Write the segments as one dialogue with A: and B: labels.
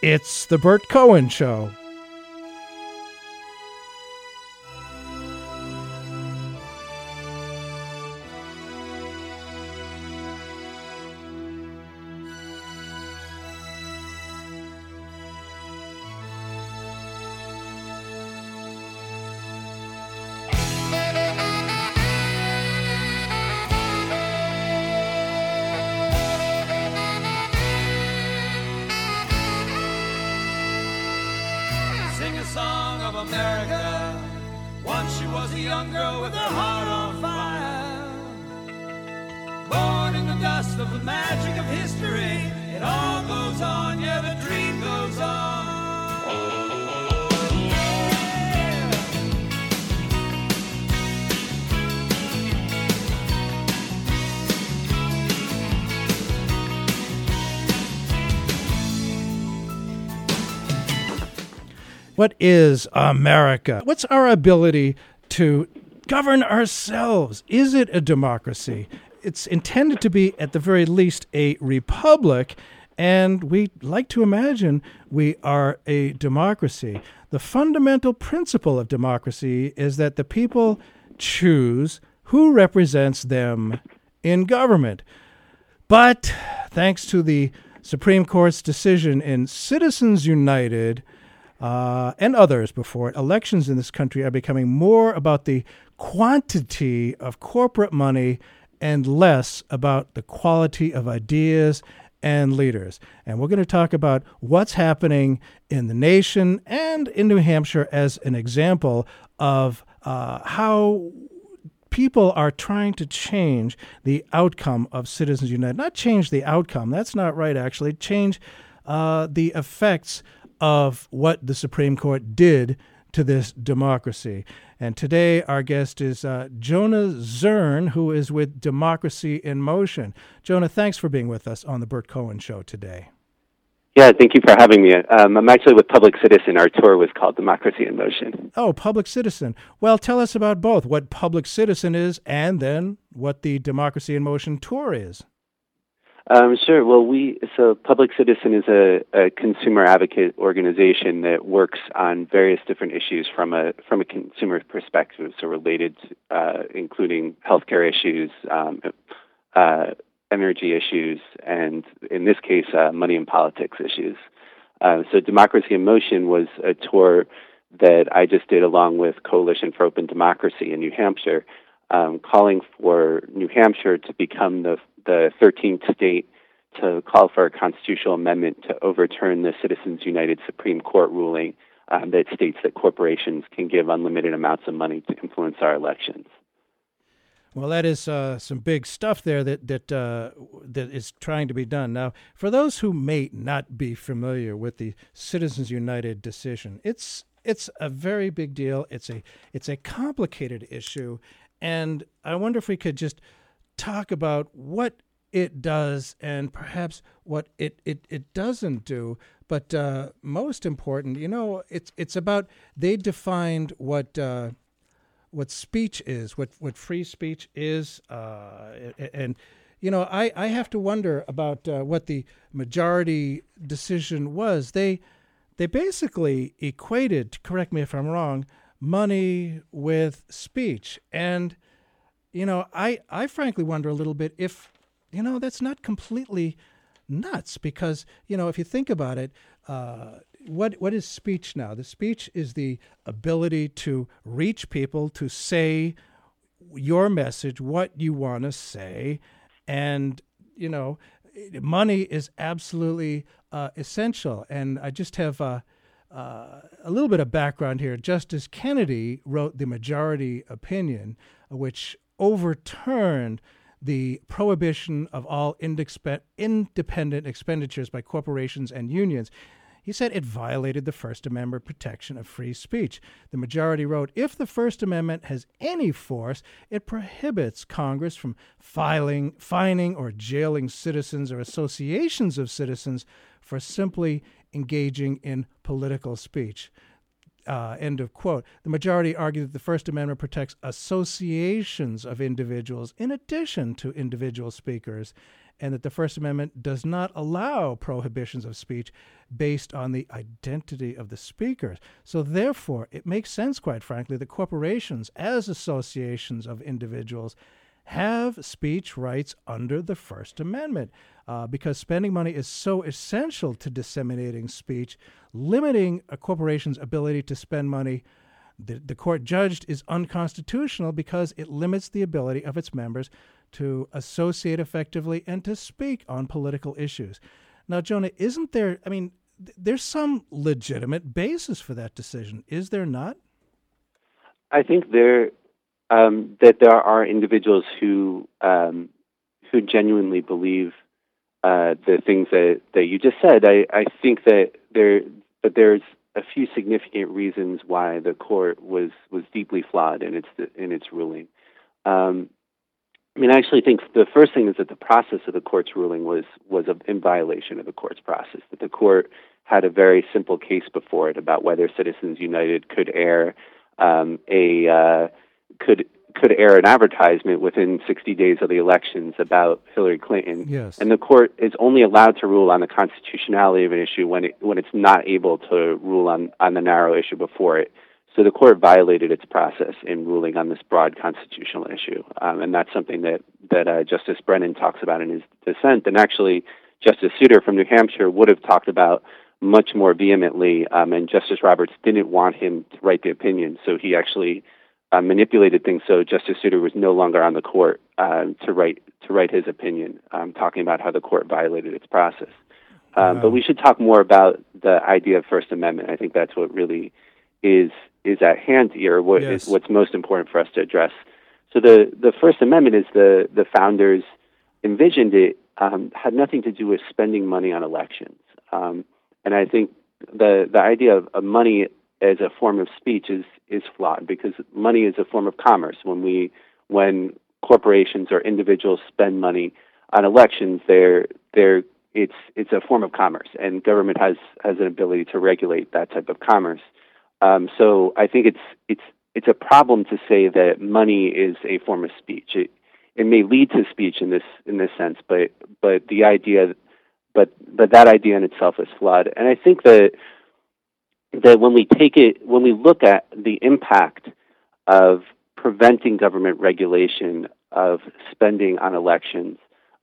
A: It's the Burt Cohen Show. What is America? What's our ability to govern ourselves? Is it a democracy? It's intended to be, at the very least, a republic, and we like to imagine we are a democracy. The fundamental principle of democracy is that the people choose who represents them in government. But thanks to the Supreme Court's decision in Citizens United, and others before it, elections in this country are becoming more about the quantity of corporate money and less about the quality of ideas and leaders. And we're going to talk about what's happening in the nation and in New Hampshire as an example of how people are trying to change the outcome of Citizens United. Not change the outcome, that's not right actually, change the effects of what the Supreme Court did to this democracy. And today our guest is Jonah Zern, who is with Democracy in Motion. Jonah, thanks for being with us on the Burt Cohen Show today.
B: Yeah, thank you for having me. I'm actually with Public Citizen. Our tour was called Democracy in Motion.
A: Oh, Public Citizen. Well, tell us about both, what Public Citizen is and then what the Democracy in Motion tour is.
B: Sure. Well, so Public Citizen is a consumer advocate organization that works on various different issues from a consumer perspective, so related to, including healthcare issues, energy issues, and in this case, money and politics issues. So Democracy in Motion was a tour that I just did along with Coalition for Open Democracy in New Hampshire, calling for New Hampshire to become the 13th state to call for a constitutional amendment to overturn the Citizens United Supreme Court ruling that states that corporations can give unlimited amounts of money to influence our elections.
A: Well, that is some big stuff there that is trying to be done. Now, for those who may not be familiar with the Citizens United decision, it's a very big deal. It's a complicated issue, and I wonder if we could just talk about what it does and perhaps what it doesn't do. But most important, it's about, they defined what speech is, what free speech is, and I have to wonder about what the majority decision was. They basically equated, correct me if I'm wrong, money with speech, and I frankly wonder a little bit if that's not completely nuts, because if you think about it, what is speech now? The speech is the ability to reach people, to say your message, what you want to say. And, money is absolutely essential. And I just have a little bit of background here. Justice Kennedy wrote the majority opinion, which overturned the prohibition of all independent expenditures by corporations and unions. He said it violated the First Amendment protection of free speech. The majority wrote, if the First Amendment has any force, it prohibits Congress from fining or jailing citizens or associations of citizens for simply engaging in political speech. End of quote. The majority argued that the First Amendment protects associations of individuals in addition to individual speakers, and that the First Amendment does not allow prohibitions of speech based on the identity of the speakers. So therefore, it makes sense, quite frankly, that corporations, as associations of individuals, have speech rights under the First Amendment, because spending money is so essential to disseminating speech. Limiting a corporation's ability to spend money, the court judged, is unconstitutional because it limits the ability of its members to associate effectively and to speak on political issues. Now, Jonah, isn't there, there's some legitimate basis for that decision, is there not?
B: I think that there are individuals who genuinely believe the things that you just said. I think that there's a few significant reasons why the court was deeply flawed in its ruling. I actually think the first thing is that the process of the court's ruling was in violation of the court's process. That the court had a very simple case before it about whether Citizens United could air could air an advertisement within 60 days of the elections about Hillary Clinton.
A: Yes.
B: And the court is only allowed to rule on the constitutionality of an issue when it's not able to rule on the narrow issue before it. So the court violated its process in ruling on this broad constitutional issue. And that's something that Justice Brennan talks about in his dissent. And actually, Justice Souter from New Hampshire would have talked about much more vehemently, and Justice Roberts didn't want him to write the opinion, so he actually manipulated things so Justice Souter was no longer on the court to write his opinion, talking about how the court violated its process. But we should talk more about the idea of First Amendment. I think that's what really is at hand here, what's most important for us to address. So the First Amendment, is the founders envisioned it, had nothing to do with spending money on elections. And I think the idea of money as a form of speech is flawed, because money is a form of commerce. When corporations or individuals spend money on elections, it's a form of commerce, and government has an ability to regulate that type of commerce. So I think it's a problem to say that money is a form of speech. It may lead to speech in this sense, but the idea, but that idea in itself is flawed. And I think that when we look at the impact of preventing government regulation of spending on elections,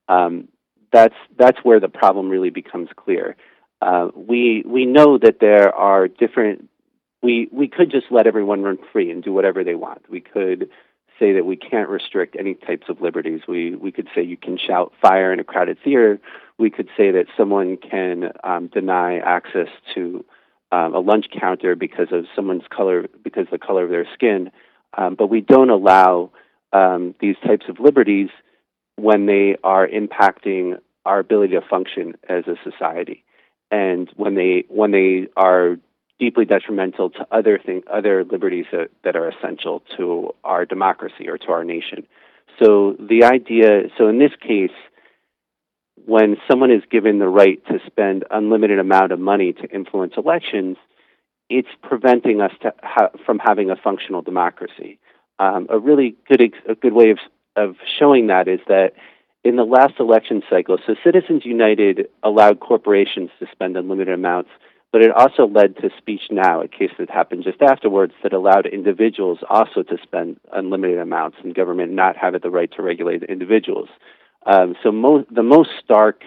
B: that's where the problem really becomes clear. We know that there are different. We could just let everyone run free and do whatever they want. We could say that we can't restrict any types of liberties. We could say you can shout fire in a crowded theater. We could say that someone can deny access to a lunch counter because of someone's color, because of the color of their skin. But we don't allow these types of liberties when they are impacting our ability to function as a society, and when they are deeply detrimental to other liberties that are essential to our democracy or to our nation. So in this case, when someone is given the right to spend unlimited amount of money to influence elections, it's preventing us from having a functional democracy. A really good way of showing that is that in the last election cycle, so Citizens United allowed corporations to spend unlimited amounts, but it also led to Speech Now, a case that happened just afterwards that allowed individuals also to spend unlimited amounts, and government not have the right to regulate individuals. The most stark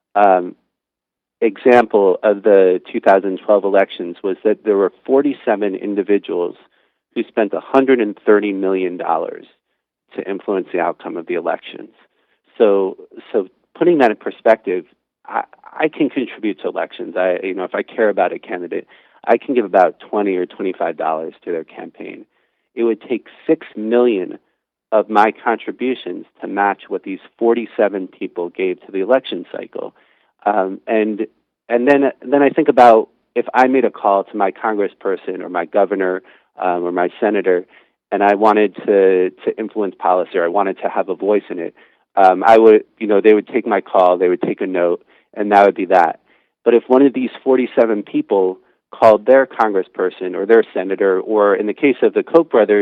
B: example of the 2012 elections was that there were 47 individuals who spent $130 million to influence the outcome of the elections. So putting that in perspective, I can contribute to elections. If I care about a candidate, I can give about $20 or $25 to their campaign. It would take $6 million of my contributions to match what these 47 people gave to the election cycle. And then I think about if I made a call to my congressperson or my governor or my senator, and I wanted to influence policy, or I wanted to have a voice in it, they would take my call, they would take a note, and that would be that. But if one of these 47 people called their congressperson or their senator, or in the case of the Koch brothers,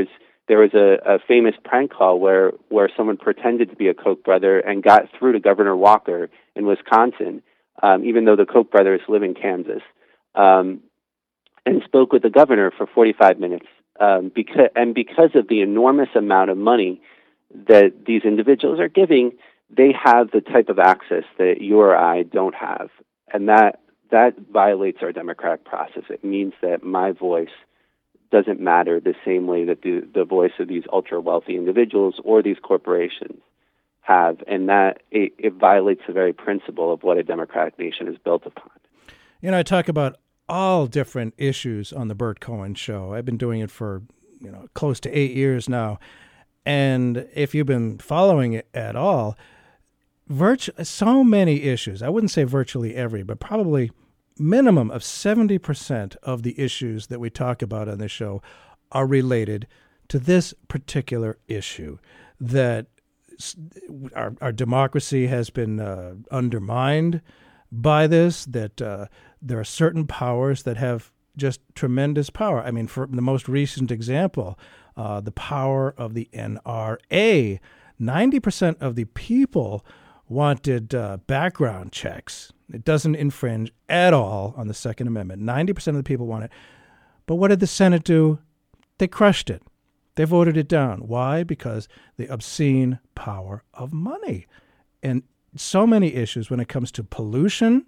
B: there was a famous prank call where someone pretended to be a Koch brother and got through to Governor Walker in Wisconsin, even though the Koch brothers live in Kansas, and spoke with the governor for 45 minutes. Because of the enormous amount of money that these individuals are giving, they have the type of access that you or I don't have. And that violates our democratic process. It means that my voice doesn't matter the same way that the voice of these ultra-wealthy individuals or these corporations have, and that it violates the very principle of what a democratic nation is built upon.
A: You know, I talk about all different issues on the Bert Cohen Show. I've been doing it for, close to 8 years now. And if you've been following it at all, so many issues, I wouldn't say virtually every, but probably minimum of 70% of the issues that we talk about on this show are related to this particular issue, that our democracy has been undermined by this, that there are certain powers that have just tremendous power. I mean, for the most recent example, the power of the NRA. 90% of the people wanted background checks. It doesn't infringe at all on the Second Amendment. 90% of the people want it. But what did the Senate do? They crushed it. They voted it down. Why? Because the obscene power of money. And so many issues when it comes to pollution,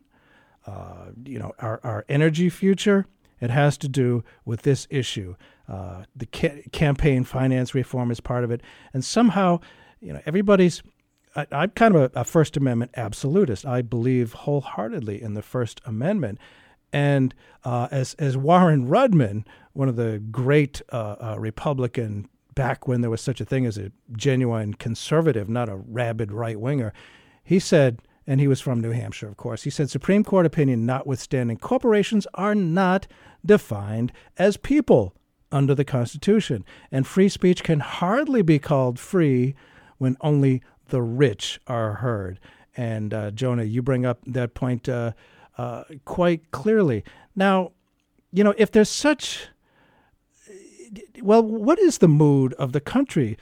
A: our energy future, it has to do with this issue. The campaign finance reform is part of it. And somehow, everybody's... I'm kind of a First Amendment absolutist. I believe wholeheartedly in the First Amendment. And as Warren Rudman, one of the great Republican, back when there was such a thing as a genuine conservative, not a rabid right-winger, he said, and he was from New Hampshire, of course, he said, Supreme Court opinion notwithstanding, corporations are not defined as people under the Constitution, and free speech can hardly be called free when only the rich are heard. And Jonah, you bring up that point quite clearly. Now, if there's such... Well, what is the mood of the country,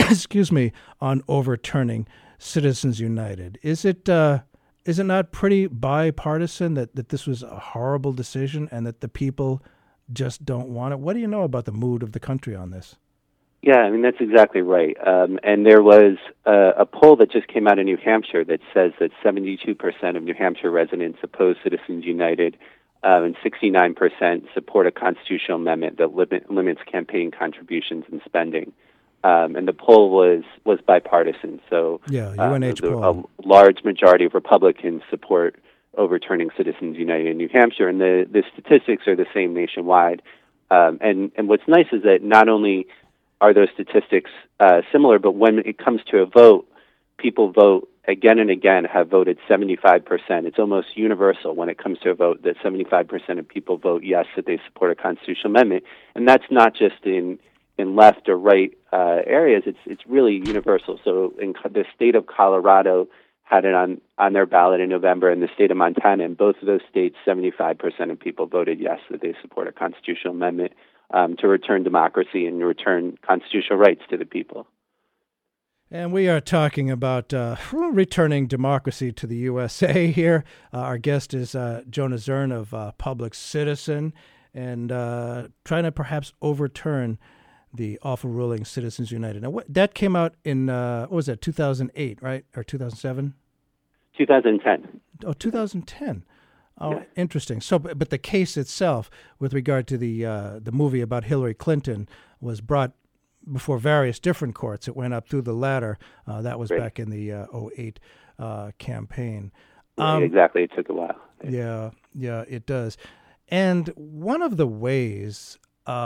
A: on overturning Citizens United? Is it not pretty bipartisan that this was a horrible decision and that the people just don't want it? What do you know about the mood of the country on this?
B: Yeah, I mean, that's exactly right. And there was a poll that just came out in New Hampshire that says that 72% of New Hampshire residents oppose Citizens United, and 69% support a constitutional amendment that limits campaign contributions and spending. And the poll was bipartisan. So
A: UNH poll.
B: A large majority of Republicans support overturning Citizens United in New Hampshire, and the statistics are the same nationwide. And what's nice is that not only are those statistics similar, but when it comes to a vote, people vote again and again, have voted 75%. It's almost universal when it comes to a vote that 75% of people vote yes, that they support a constitutional amendment. And that's not just in left or right areas. It's really universal. So in the state of Colorado had it on their ballot in November, and the state of Montana, in both of those states, 75% of people voted yes, that they support a constitutional amendment to return democracy and return constitutional rights to the people.
A: And we are talking about returning democracy to the USA here. Our guest is Jonah Zern of Public Citizen, and trying to perhaps overturn the awful ruling Citizens United. Now, that came out in, 2008, right? Or 2007?
B: 2010.
A: Oh, 2010. Oh,
B: yeah.
A: Interesting. So, but the case itself, with regard to the movie about Hillary Clinton, was brought before various different courts. It went up through the ladder. That was back in the 2008 campaign.
B: Exactly. It took a while.
A: Yeah, it does. And one of the ways,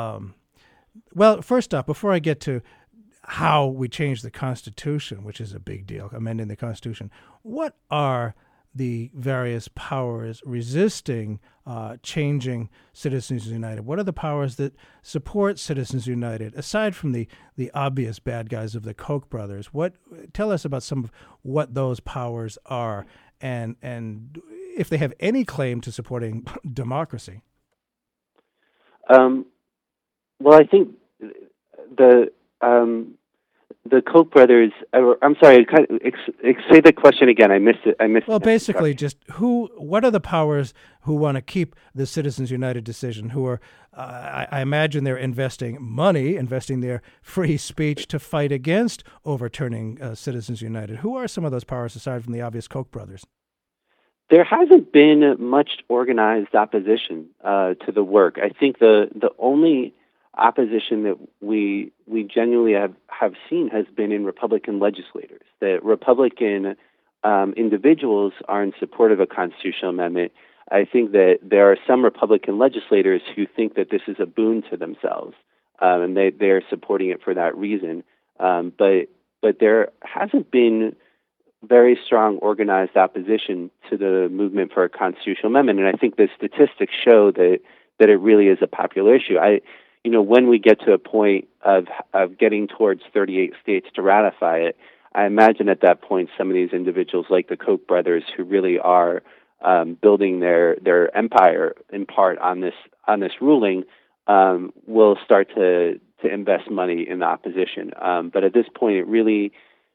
A: well, first off, before I get to how we change the Constitution, which is a big deal, amending the Constitution, what are the various powers resisting changing Citizens United? What are the powers that support Citizens United, aside from the obvious bad guys of the Koch brothers? Tell us about some of what those powers are, and if they have any claim to supporting democracy.
B: Well, I think The Koch brothers. I'm sorry. Say the question again. I missed it.
A: Well, basically, just what are the powers who want to keep the Citizens United decision? Who are, I imagine, they're investing their free speech to fight against overturning Citizens United. Who are some of those powers aside from the obvious Koch brothers?
B: There hasn't been much organized opposition to the work. I think the only opposition that we genuinely have seen has been in Republican legislators. That Republican individuals are in support of a constitutional amendment. I think that there are some Republican legislators who think that this is a boon to themselves, and they're supporting it for that reason. But there hasn't been very strong organized opposition to the movement for a constitutional amendment, and I think the statistics show that it really is a popular issue. When we get to a point of getting towards 38 states to ratify it, I imagine at that point some of these individuals, like the Koch brothers, who really are building their empire in part on this ruling, will start to invest money in the opposition. But at this point, it really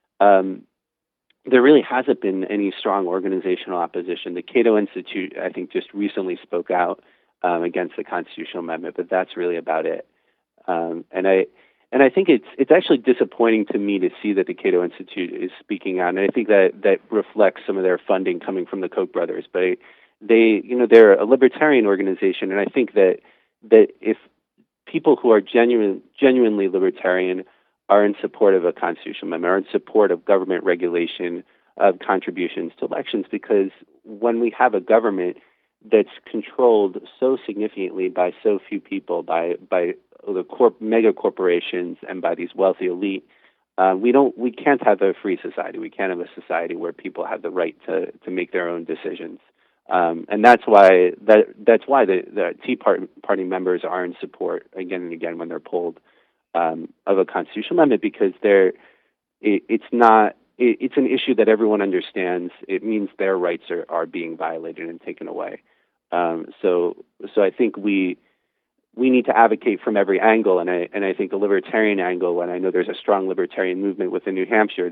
B: there really hasn't been any strong organizational opposition. The Cato Institute, I think, just recently spoke out against the constitutional amendment, but that's really about it. And I think it's actually disappointing to me to see that the Cato Institute is speaking out, and I think that reflects some of their funding coming from the Koch brothers. But they're a libertarian organization, and I think that if people who are genuinely libertarian are in support of a constitutional amendment, are in support of government regulation of contributions to elections, because when we have a government that's controlled so significantly by so few people, by the mega corporations and by these wealthy elite, we can't have a free society. We can't have a society where people have the right to make their own decisions. And that's why the Tea Party members are in support again and again when they're polled of a constitutional amendment, because it's an issue that everyone understands. It means their rights are being violated and taken away. So I think we need to advocate from every angle, and I think the libertarian angle, and I know there's a strong libertarian movement within New Hampshire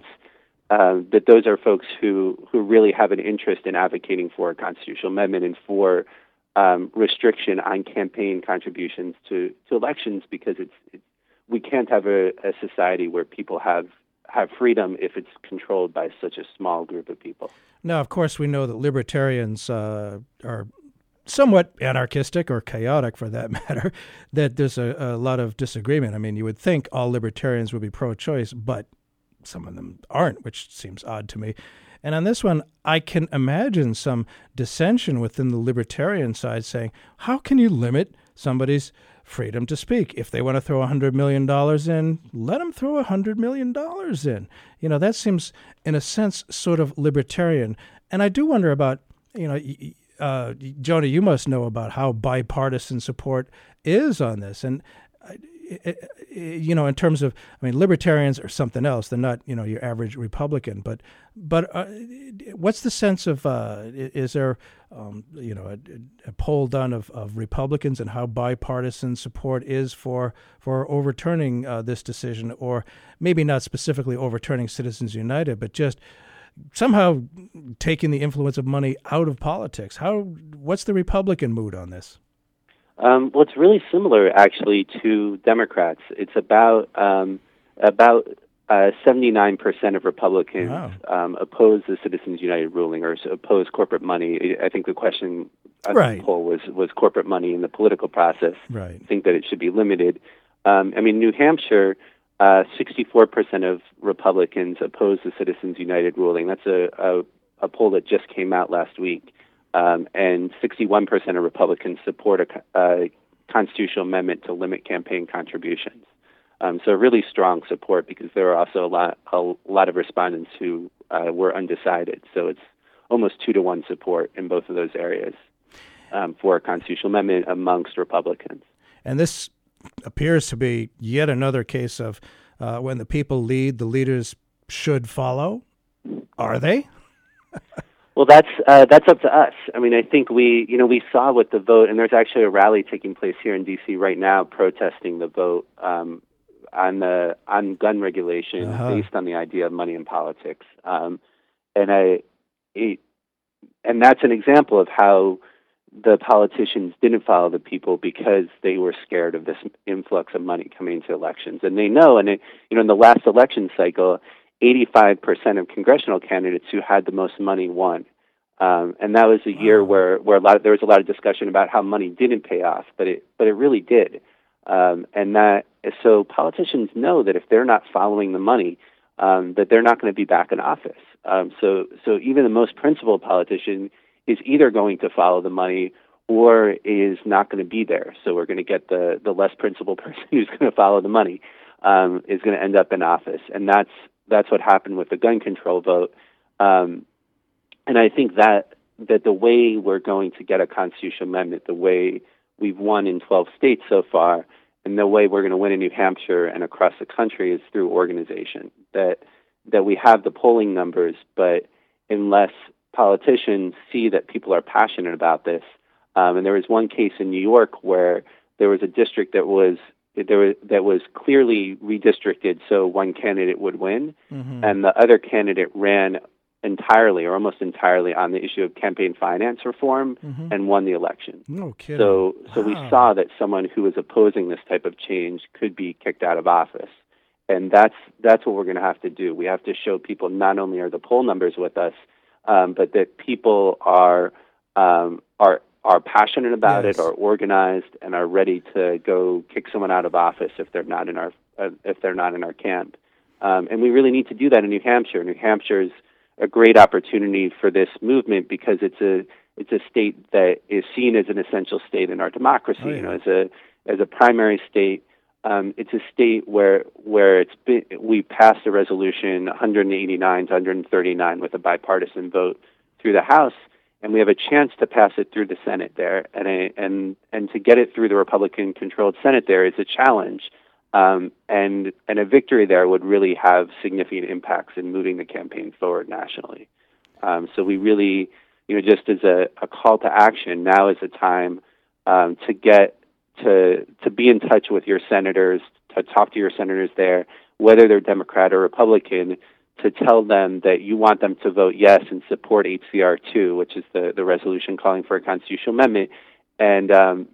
B: that those are folks who really have an interest in advocating for a constitutional amendment and for restriction on campaign contributions to elections, because we can't have a society where people have freedom if it's controlled by such a small group of people.
A: Now, of course, we know that libertarians are somewhat anarchistic, or chaotic for that matter, that there's a lot of disagreement. I mean, you would think all libertarians would be pro-choice, but some of them aren't, which seems odd to me. And on this one, I can imagine some dissension within the libertarian side saying, how can you limit somebody's freedom to speak? If they want to throw $100 million in, let them throw $100 million in. That seems, in a sense, sort of libertarian. And I do wonder about, Jonah, you must know about how bipartisan support is on this. And, in terms of, libertarians are something else. They're not, your average Republican. But what's the sense of, is there, a poll done of Republicans and how bipartisan support is for overturning this decision, or maybe not specifically overturning Citizens United, but just somehow taking the influence of money out of politics? What's the Republican mood on this?
B: Well, it's really similar, actually, to Democrats. It's about 79% of Republicans oppose the Citizens United ruling, or oppose corporate money. I think the question of the poll was corporate money in the political process.
A: Right.
B: I think that it should be limited. New Hampshire, 64% of Republicans oppose the Citizens United ruling. That's a poll that just came out last week. And 61% of Republicans support a constitutional amendment to limit campaign contributions. So really strong support, because there are also a lot of respondents who were undecided. So it's almost 2-to-1 support in both of those areas for a constitutional amendment amongst Republicans.
A: And this appears to be yet another case of when the people lead, the leaders should follow. Are they?
B: Well, that's up to us. I think we saw with the vote, and there's actually a rally taking place here in D.C. right now protesting the vote on gun regulation based on the idea of money in politics, and that's an example of how the politicians didn't follow the people because they were scared of this influx of money coming into elections, and they know. And in the last election cycle, 85% of congressional candidates who had the most money won. And that was a year where there was a lot of discussion about how money didn't pay off, but it really did. So politicians know that if they're not following the money, that they're not going to be back in office. So even the most principled politician is either going to follow the money or is not going to be there. So we're going to get the less principled person who's going to follow the money is going to end up in office, and that's what happened with the gun control vote. And I think that the way we're going to get a constitutional amendment, the way we've won in 12 states so far, and the way we're going to win in New Hampshire and across the country is through organization. That we have the polling numbers, but unless politicians see that people are passionate about this, and there was one case in New York where there was a district that was clearly redistricted so one candidate would win, and the other candidate ran entirely or almost entirely on the issue of campaign finance reform and won the election.
A: No kidding.
B: So we saw that someone who was opposing this type of change could be kicked out of office. And that's what we're going to have to do. We have to show people not only are the poll numbers with us, but that people are passionate about it, are organized, and are ready to go kick someone out of office if they're not in our camp. And we really need to do that in New Hampshire. New Hampshire is a great opportunity for this movement because it's a state that is seen as an essential state in our democracy.
A: Oh, yeah.
B: As a primary state, it's a state where we passed a resolution 189 to 139 with a bipartisan vote through the House, and we have a chance to pass it through the Senate there, and to get it through the Republican-controlled Senate there is a challenge. And a victory there would really have significant impacts in moving the campaign forward nationally. So we really, just as a call to action, now is the time to get to be in touch with your senators, to talk to your senators there, whether they're Democrat or Republican, to tell them that you want them to vote yes and support HCR 2, which is the resolution calling for a constitutional amendment, and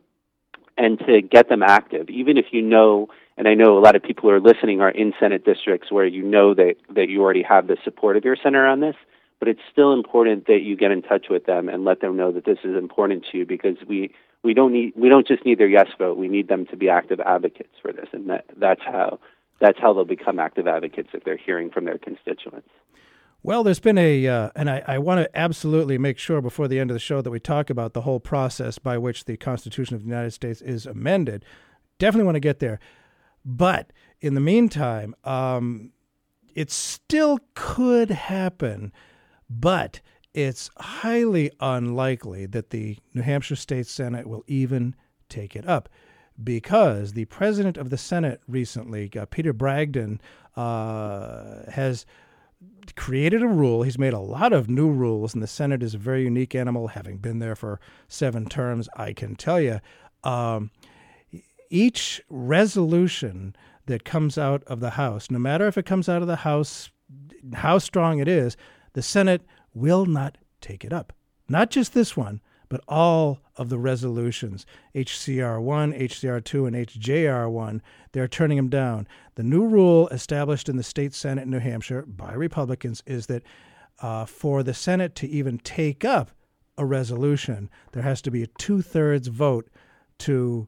B: to get them active, even if you know. And I know a lot of people who are listening are in Senate districts where you know that you already have the support of your senator on this, but it's still important that you get in touch with them and let them know that this is important to you, because we don't just need their yes vote. We need them to be active advocates for this, and that's how they'll become active advocates if they're hearing from their constituents.
A: Well, there's been and I want to absolutely make sure before the end of the show that we talk about the whole process by which the Constitution of the United States is amended. Definitely want to get there. But in the meantime, it still could happen, but it's highly unlikely that the New Hampshire State Senate will even take it up, because the president of the Senate recently, Peter Bragdon, has created a rule. He's made a lot of new rules, and the Senate is a very unique animal, having been there for 7 terms, I can tell you. Each resolution that comes out of the House, no matter if it comes out of the House, how strong it is, the Senate will not take it up. Not just this one, but all of the resolutions, HCR 1, HCR 2, and HJR 1, they're turning them down. The new rule established in the state Senate in New Hampshire by Republicans is that for the Senate to even take up a resolution, there has to be a 2/3 vote to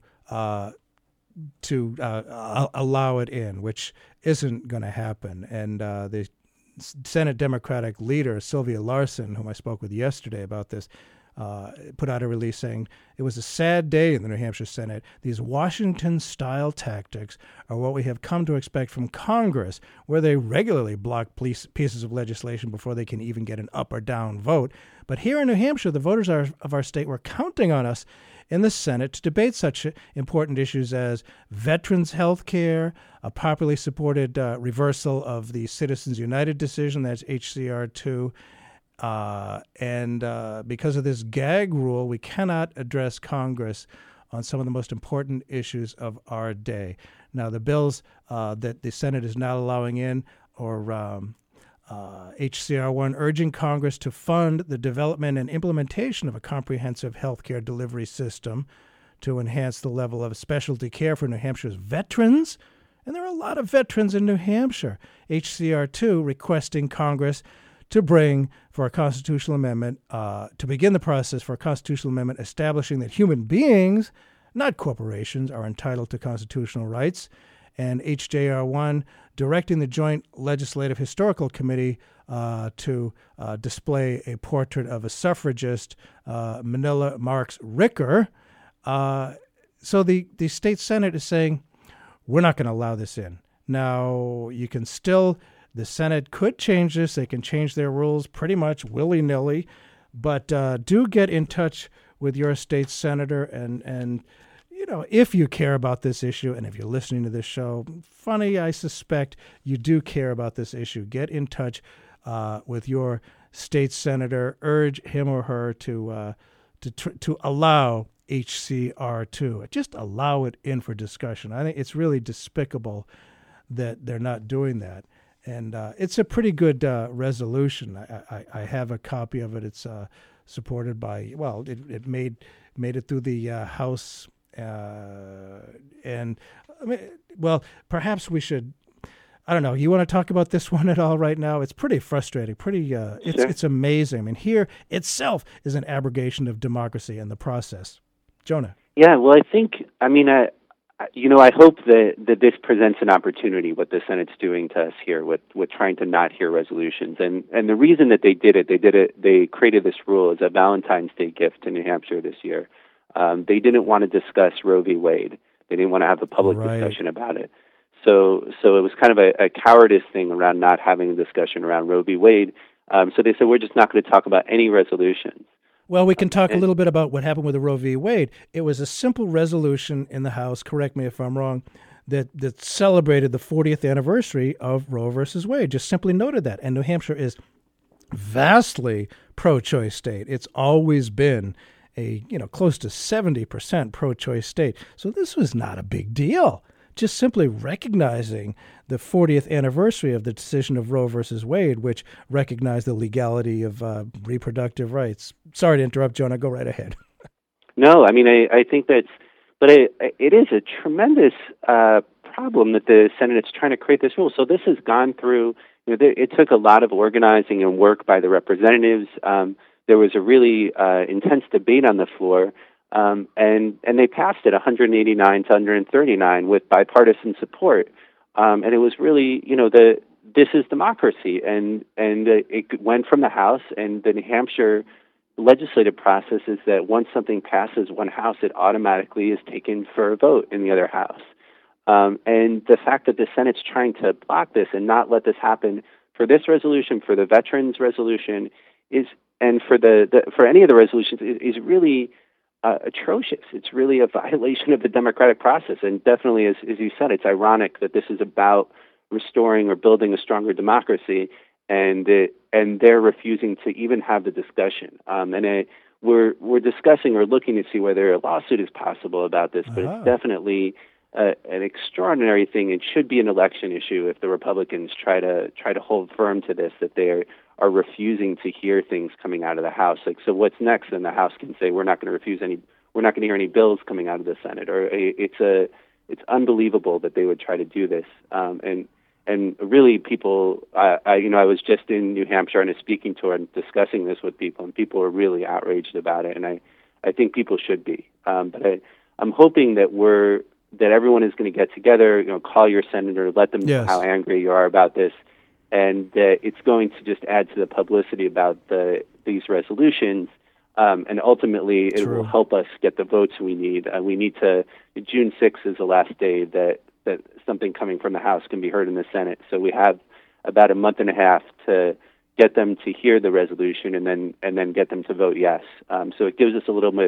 A: allow it in, which isn't going to happen. And the Senate Democratic leader, Sylvia Larson, whom I spoke with yesterday about this, put out a release saying it was a sad day in the New Hampshire Senate. These Washington-style tactics are what we have come to expect from Congress, where they regularly block pieces of legislation before they can even get an up or down vote. But here in New Hampshire, the voters of our state were counting on us in the Senate to debate such important issues as veterans' health care, a popularly supported reversal of the Citizens United decision, that's HCR 2, and because of this gag rule, we cannot address Congress on some of the most important issues of our day. Now, the bills that the Senate is not allowing in are HCR 1, urging Congress to fund the development and implementation of a comprehensive health care delivery system to enhance the level of specialty care for New Hampshire's veterans. And there are a lot of veterans in New Hampshire. HCR 2, requesting Congress to bring for a constitutional amendment, to begin the process for a constitutional amendment establishing that human beings, not corporations, are entitled to constitutional rights. And HJR 1, directing the Joint Legislative Historical Committee to display a portrait of a suffragist, Manila Marks Ricker. So the state Senate is saying, we're not going to allow this in. Now, you can still, the Senate could change this. They can change their rules pretty much willy-nilly. But do get in touch with your state senator and you know, if you care about this issue, and if you're listening to this show, funny, I suspect you do care about this issue. Get in touch with your state senator. Urge him or her to allow HCR 2. Just allow it in for discussion. I think it's really despicable that they're not doing that. And it's a pretty good resolution. I have a copy of it. It's supported by, well, it made it through the House. And I mean, well, perhaps we should, I don't know. You want to talk about this one at all right now? It's pretty frustrating. It's amazing. I mean, here itself is an abrogation of democracy in the process. Jonah.
B: Yeah, well, I hope that this presents an opportunity, what the Senate's doing to us here with trying to not hear resolutions. And the reason that they created this rule as a Valentine's Day gift to New Hampshire this year. They didn't want to discuss Roe v. Wade. They didn't want to have a public discussion about it. So it was kind of a cowardice thing around not having a discussion around Roe v. Wade. So they said, we're just not going to talk about any resolutions.
A: Well, we can talk a little bit about what happened with the Roe v. Wade. It was a simple resolution in the House, correct me if I'm wrong, that celebrated the 40th anniversary of Roe versus Wade, just simply noted that. And New Hampshire is vastly pro-choice state. It's always been a close to 70% pro-choice state. So this was not a big deal. Just simply recognizing the 40th anniversary of the decision of Roe versus Wade, which recognized the legality of reproductive rights. Sorry to interrupt, Jonah. Go right ahead.
B: No, I mean, I think it is a tremendous problem that the Senate is trying to create this rule. So this has gone through, it took a lot of organizing and work by the representatives. There was a really intense debate on the floor, and they passed it 189 to 139 with bipartisan support. And it was really, this is democracy. And it went from the House, and the New Hampshire legislative process is that once something passes one House, it automatically is taken for a vote in the other House. And the fact that the Senate's trying to block this and not let this happen for this resolution, for the veterans resolution, and for any of the resolutions is really atrocious. It's really a violation of the democratic process. And definitely, as you said, it's ironic that this is about restoring or building a stronger democracy, and they're refusing to even have the discussion. We're discussing or looking to see whether a lawsuit is possible about this, but it's definitely an extraordinary thing. It should be an election issue if the Republicans try to hold firm to this, that they are refusing to hear things coming out of the House. Like, so what's next? And the House can say, we're not going to hear any bills coming out of the Senate. Or it's unbelievable that they would try to do this. And really, people, I was just in New Hampshire on a speaking tour and discussing this with people, and people are really outraged about it. And I think people should be. But I'm hoping that everyone is going to get together, call your senator, let them know how angry you are about this, and it's going to just add to the publicity about these resolutions, and ultimately it will help us get the votes we need. We need to. June 6th is the last day that something coming from the House can be heard in the Senate. So we have about a month and a half to get them to hear the resolution and then get them to vote yes. So it gives us a little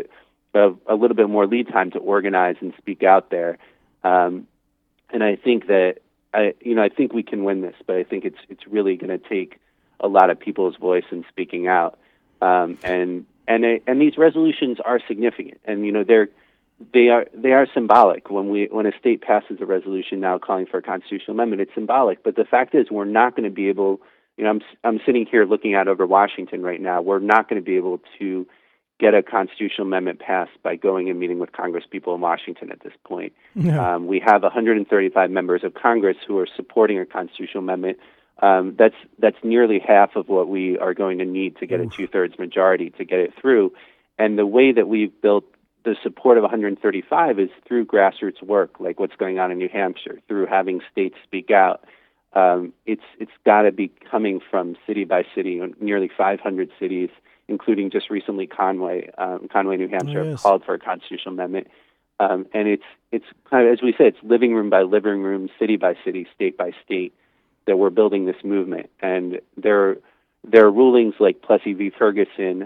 B: bit more lead time to organize and speak out there. And I think that I think we can win this, but I think it's really going to take a lot of people's voice and speaking out. And these resolutions are significant, and They are symbolic. When a state passes a resolution now calling for a constitutional amendment, it's symbolic. But the fact is, we're not going to be able. I'm sitting here looking out over Washington right now. We're not going to be able to get a constitutional amendment passed by going and meeting with Congress people in Washington at this point.
A: No.
B: We have 135 members of Congress who are supporting a constitutional amendment. That's nearly half of what we are going to need to get a two-thirds majority to get it through. And the way that we've built the support of 135 is through grassroots work, like what's going on in New Hampshire, through having states speak out. It's got to be coming from city by city. Nearly 500 cities, including just recently Conway, New Hampshire,
A: Yes.
B: called for a constitutional amendment. And it's kind of, as we said, it's living room by living room, city by city, state by state, that we're building this movement. And there are rulings like Plessy v. Ferguson,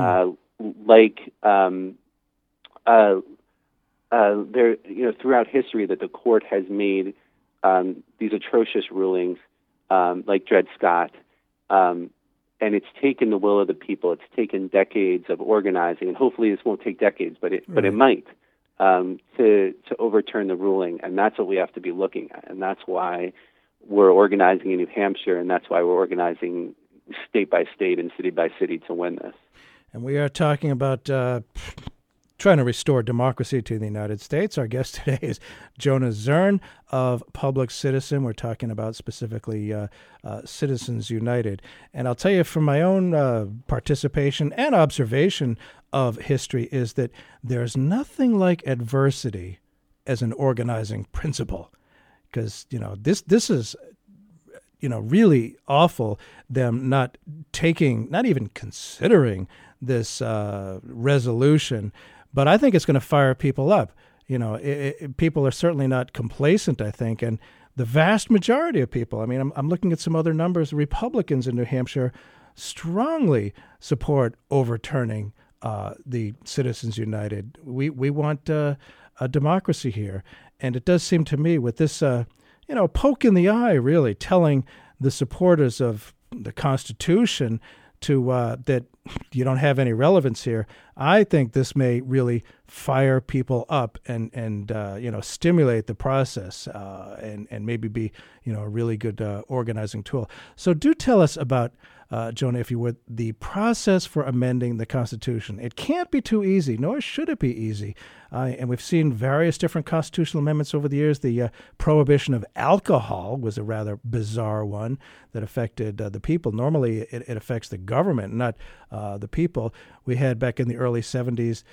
B: there, throughout history that the court has made these atrocious rulings, like Dred Scott, and it's taken the will of the people. It's taken decades of organizing, and hopefully this won't take decades, but it might, to overturn the ruling, and that's what we have to be looking at, and that's why we're organizing in New Hampshire, and that's why we're organizing state by state and city by city to win this.
A: And we are talking about trying to restore democracy to the United States. Our guest today is Jonah Zern of Public Citizen. We're talking about specifically Citizens United. And I'll tell you from my own participation and observation of history is that there's nothing like adversity as an organizing principle. Because, this is, really awful, them not even considering this resolution. But I think it's going to fire people up. People are certainly not complacent, I think. And the vast majority of people, I'm looking at some other numbers, Republicans in New Hampshire strongly support overturning the Citizens United. We want a democracy here. And it does seem to me with this, poke in the eye, really, telling the supporters of the Constitution that you don't have any relevance here. I think this may really fire people up and stimulate the process and maybe be, a really good organizing tool. So do tell us about, Jonah, if you would, the process for amending the Constitution. It can't be too easy, nor should it be easy. And we've seen various different constitutional amendments over the years. The prohibition of alcohol was a rather bizarre one that affected the people. Normally, it affects the government, not the people. We had back in the early 70s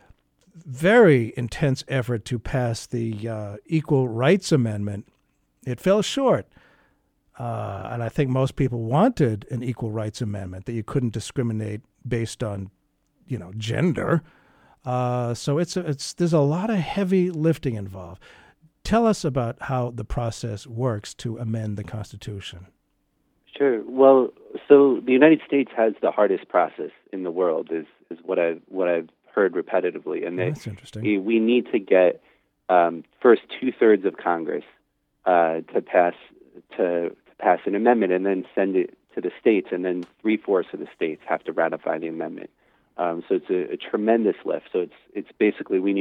A: very intense effort to pass the Equal Rights Amendment. It fell short. And I think most people wanted an Equal Rights Amendment, that you couldn't discriminate based on, gender. So there's a lot of heavy lifting involved. Tell us about how the process works to amend the Constitution.
B: Sure. Well, so the United States has the hardest process in the world, is what I've heard repetitively, and
A: that's interesting.
B: We need to get first 2/3 of Congress to pass an amendment, and then send it to the states, and then 3/4 of the states have to ratify the amendment. So it's a tremendous lift. So it's basically we need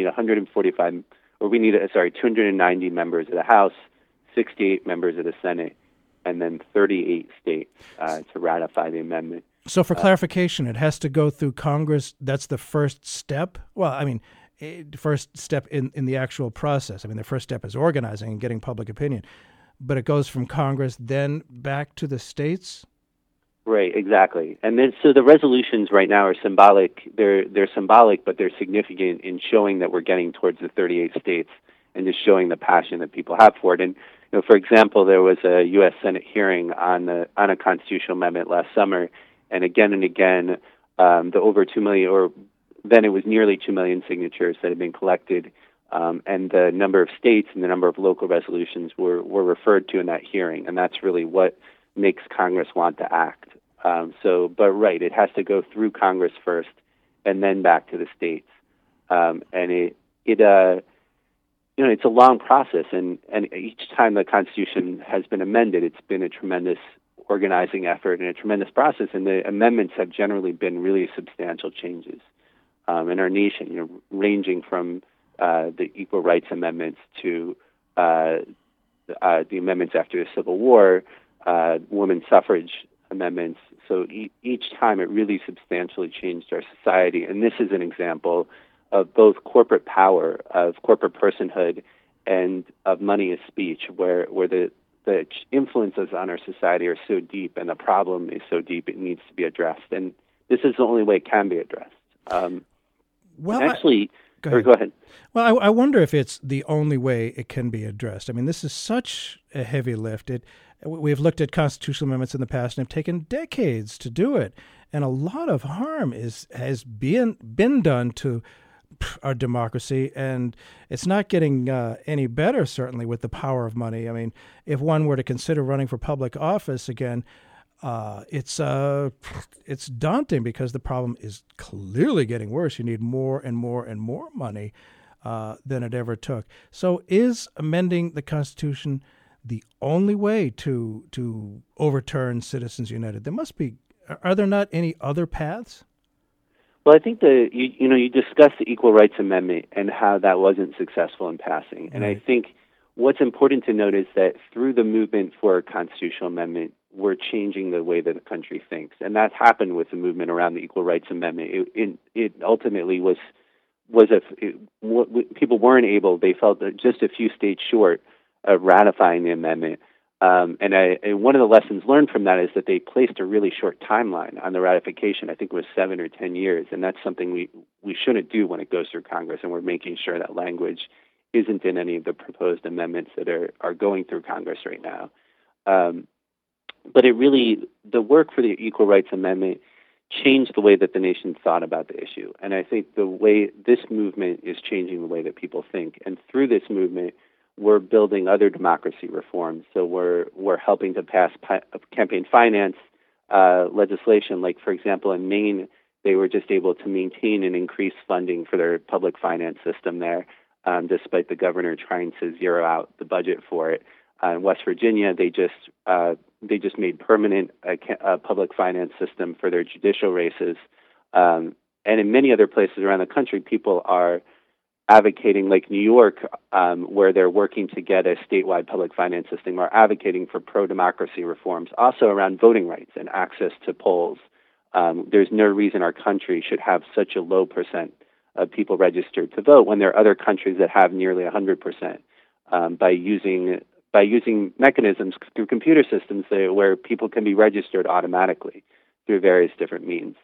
B: 290 members of the House, 68 members of the Senate, and then 38 states to ratify the amendment.
A: So for clarification, it has to go through Congress. That's the first step? Well, first step in the actual process. The first step is organizing and getting public opinion. But it goes from Congress, then back to the states?
B: Right, exactly. And then, so the resolutions right now are symbolic. They're symbolic, but they're significant in showing that we're getting towards the 38 states and just showing the passion that people have for it. And, for example, there was a U.S. Senate hearing on a constitutional amendment last summer, and again, the over 2 million, or then it was nearly 2 million signatures that had been collected. And the number of states and the number of local resolutions were referred to in that hearing, and that's really what makes Congress want to act. But it has to go through Congress first, and then back to the states. And it's a long process, and each time the Constitution has been amended, it's been a tremendous organizing effort and a tremendous process. And the amendments have generally been really substantial changes in our nation, ranging from the Equal Rights Amendments to the amendments after the Civil War, women's suffrage amendments. So each time it really substantially changed our society. And this is an example of both corporate power, of corporate personhood, and of money as speech, where the influences on our society are so deep and the problem is so deep it needs to be addressed. And this is the only way it can be addressed.
A: Well,
B: actually,
A: go
B: go ahead.
A: Well, I wonder if it's the only way it can be addressed. I mean, this is such a heavy lift. We've looked at constitutional amendments in the past and have taken decades to do it, and a lot of harm has been done to our democracy, and it's not getting any better, certainly, with the power of money. I mean, if one were to consider running for public office again, it's daunting because the problem is clearly getting worse. You need more and more and more money than it ever took. So is amending the Constitution the only way to overturn Citizens United? There must be. Are there not any other paths?
B: Well, I think you discussed the Equal Rights Amendment and how that wasn't successful in passing. And I think what's important to note is that through the movement for a constitutional amendment, we're changing the way that the country thinks. And that happened with the movement around the Equal Rights Amendment. It ultimately people weren't able, they felt that just a few states short of ratifying the amendment. And one of the lessons learned from that is that they placed a really short timeline on the ratification. I think it was 7 or 10 years, and that's something we shouldn't do when it goes through Congress, and we're making sure that language isn't in any of the proposed amendments that are going through Congress right now. But the work for the Equal Rights Amendment changed the way that the nation thought about the issue. And I think the way this movement is changing the way that people think. And through this movement, we're building other democracy reforms. So we're helping to pass campaign finance legislation. Like, for example, in Maine, they were just able to maintain and increase funding for their public finance system there, despite the governor trying to zero out the budget for it. In West Virginia, they just made permanent a public finance system for their judicial races. And in many other places around the country, people are advocating, like New York, where they're working to get a statewide public finance system, are advocating for pro-democracy reforms, also around voting rights and access to polls. There's no reason our country should have such a low percent of people registered to vote when there are other countries that have nearly 100% by using mechanisms through computer systems where people can be registered automatically through various different means.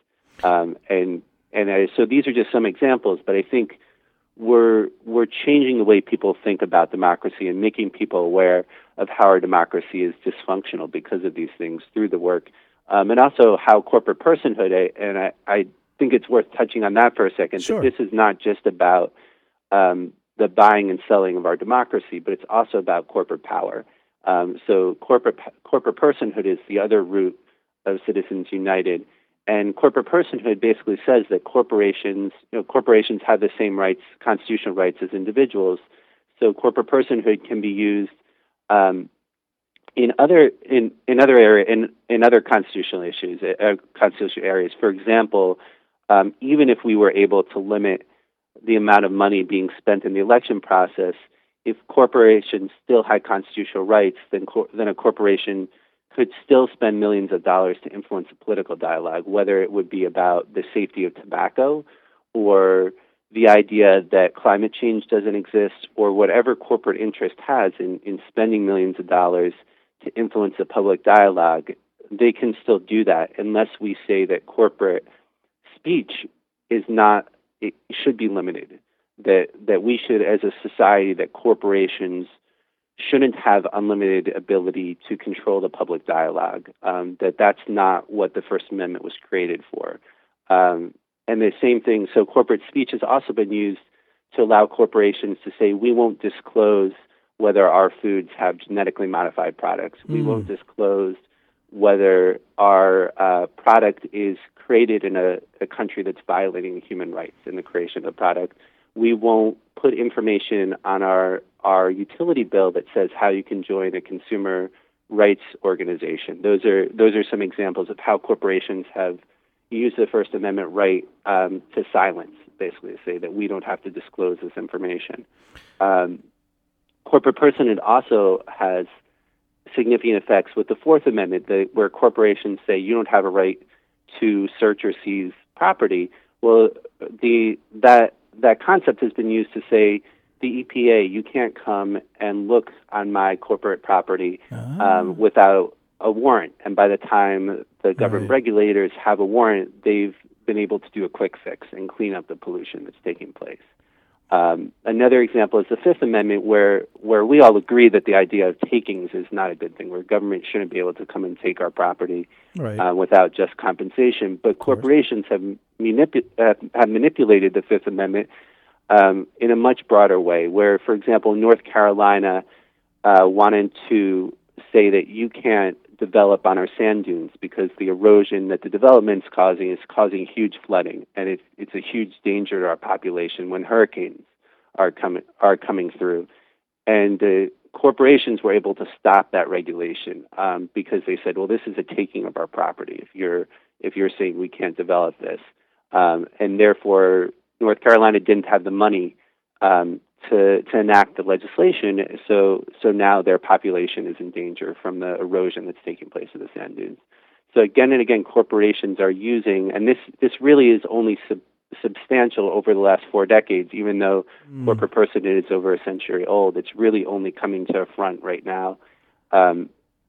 B: So these are just some examples, but I think we're changing the way people think about democracy and making people aware of how our democracy is dysfunctional because of these things through the work, and also how corporate personhood, and I think it's worth touching on that for a second.
A: Sure.
B: This is not just about the buying and selling of our democracy, but it's also about corporate power. So corporate personhood is the other root of Citizens United, and corporate personhood basically says that corporations have the same rights, constitutional rights, as individuals. So corporate personhood can be used in other constitutional issues, constitutional areas. For example, even if we were able to limit the amount of money being spent in the election process, if corporations still had constitutional rights, then a corporation could still spend millions of dollars to influence a political dialogue, whether it would be about the safety of tobacco or the idea that climate change doesn't exist, or whatever corporate interest has in spending millions of dollars to influence a public dialogue. They can still do that unless we say that corporate speech it should be limited, that we should, as a society, that corporations shouldn't have unlimited ability to control the public dialogue, that's not what the First Amendment was created for. And the same thing, so corporate speech has also been used to allow corporations to say, we won't disclose whether our foods have genetically modified products. We won't disclose whether our product is created in a country that's violating human rights in the creation of the product. We won't put information on our utility bill that says how you can join a consumer rights organization. Those are some examples of how corporations have used the First Amendment right to silence, basically, to say that we don't have to disclose this information. Corporate personhood also has significant effects with the Fourth Amendment, where corporations say you don't have a right to search or seize property. Well, that concept has been used to say the EPA, you can't come and look on my corporate property without a warrant. And by the time the government regulators have a warrant, they've been able to do a quick fix and clean up the pollution that's taking place. Another example is the Fifth Amendment, where we all agree that the idea of takings is not a good thing, where government shouldn't be able to come and take our property without just compensation. But corporations have manipulated the Fifth Amendment in a much broader way, where, for example, North Carolina wanted to say that you can't develop on our sand dunes because the erosion that the development's causing is causing huge flooding, and it's a huge danger to our population when hurricanes are coming through. And the corporations were able to stop that regulation because they said, well, this is a taking of our property if you're saying we can't develop this. And therefore, North Carolina didn't have the money to enact the legislation, so now their population is in danger from the erosion that's taking place in the sand dunes. So again and again, corporations are using, and this really is only substantial over the last 4 decades, even though corporate personhood is over a century old. It's really only coming to the front right now. And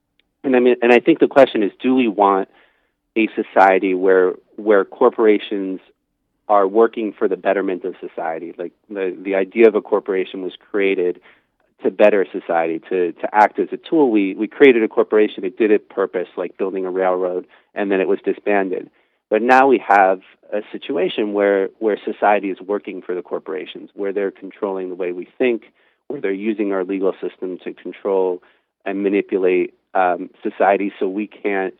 B: I think the question is, do we want a society where corporations are working for the betterment of society? Like the idea of a corporation was created to better society, to act as a tool. We created a corporation, it did its purpose, like building a railroad, and then it was disbanded. But now we have a situation where society is working for the corporations, where they're controlling the way we think, where they're using our legal system to control and manipulate society, so we can't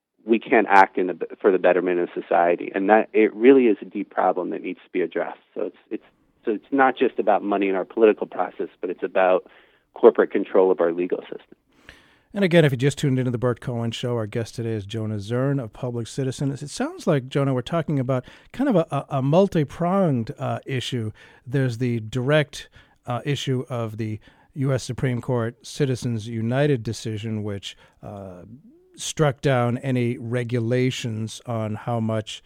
B: act for the betterment of society, and that it really is a deep problem that needs to be addressed. So it's not just about money in our political process, but it's about corporate control of our legal system.
A: And again, if you just tuned into the Bert Cohen Show, our guest today is Jonah Zern of Public Citizen. It sounds like, Jonah, we're talking about kind of a multi-pronged issue. There's the direct issue of the U.S. Supreme Court Citizens United decision, which struck down any regulations on how much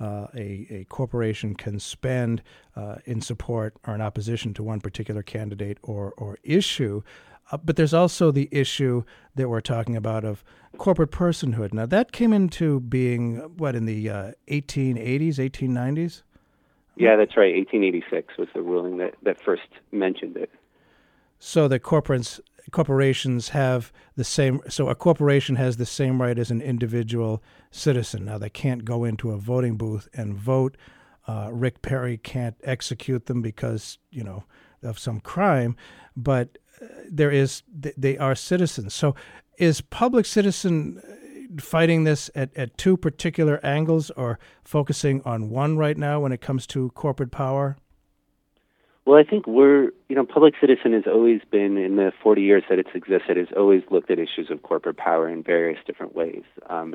A: a corporation can spend in support or in opposition to one particular candidate or issue. But there's also the issue that we're talking about of corporate personhood. Now, that came into being, in the 1880s, 1890s?
B: Yeah, that's right. 1886 was the ruling that first mentioned it.
A: So the corporations have the same, so a corporation has the same right as an individual citizen. Now, they can't go into a voting booth and vote. Rick Perry can't execute them because, of some crime, but they are citizens. So is Public Citizen fighting this at two particular angles or focusing on one right now when it comes to corporate power?
B: Well, I think Public Citizen has always been, in the 40 years that it's existed, has always looked at issues of corporate power in various different ways.